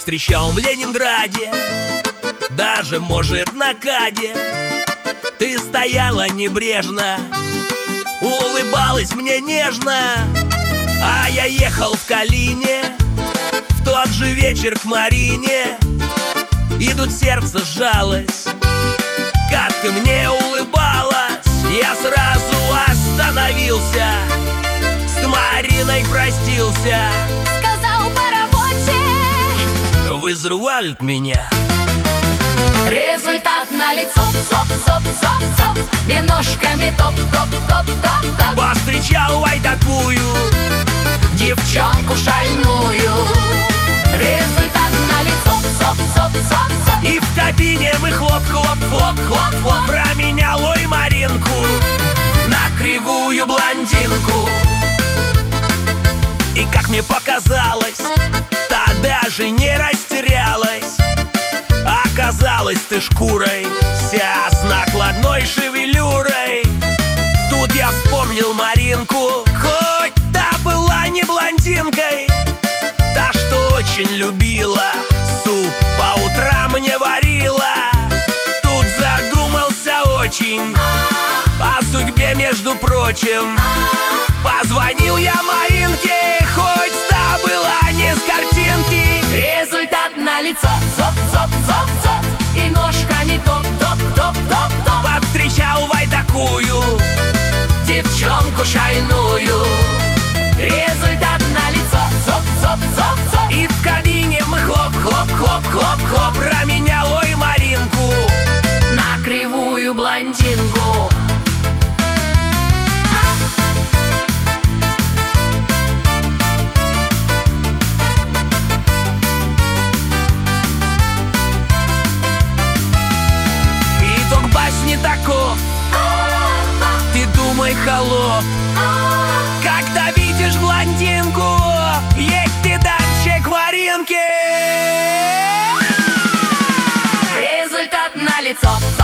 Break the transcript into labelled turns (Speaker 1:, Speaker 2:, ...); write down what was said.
Speaker 1: встречал в Ленинграде, даже, может, на КАДе. Ты стояла небрежно, улыбалась мне нежно, а я ехал в Калине в тот же вечер к Марине. И тут сердце сжалось, как ты мне улыбалась. Я сразу остановился, с Мариной простился.
Speaker 2: Сказал по работе,
Speaker 1: вызывают меня.
Speaker 2: результат налицо, соп, соп, соп, соп, и ножками топ, топ, топ, топ, топ.
Speaker 1: Повстречал ай такую
Speaker 2: Девчонку шальную. Результат налицо, соп, соп, соп, соп.
Speaker 1: и в кабине мы хлоп, хлоп, хлоп, хлоп, хлоп. Променял ой Маринку на кривую блондинку. И как мне показалось, та даже не растерялась. Оказалось, ты шкурой вся с накладной шевелюрой. Тут я вспомнил Маринку, хоть та была не блондинкой, та, что очень любила, суп по утрам мне варила. Тут задумался очень о судьбе, между прочим. Позвонил я Маринке, хоть та была не с картинки.
Speaker 2: Результат налицо, соп, соп, соп, соп, и ножками топ, топ, топ, топ, топ.
Speaker 1: Повстречал вай такую
Speaker 2: Девчонку шальную. Результат налицо, соп, соп, соп, соп.
Speaker 1: и в кабине мы хлоп, хлоп, хлоп, хлоп, хлоп. Променял ой Маринку
Speaker 2: На кривую блондинку.
Speaker 1: Итог басни таков, ты думай, холоп, когда видишь блондинку, едь ты дальше к Маринке.
Speaker 2: Результат налицо.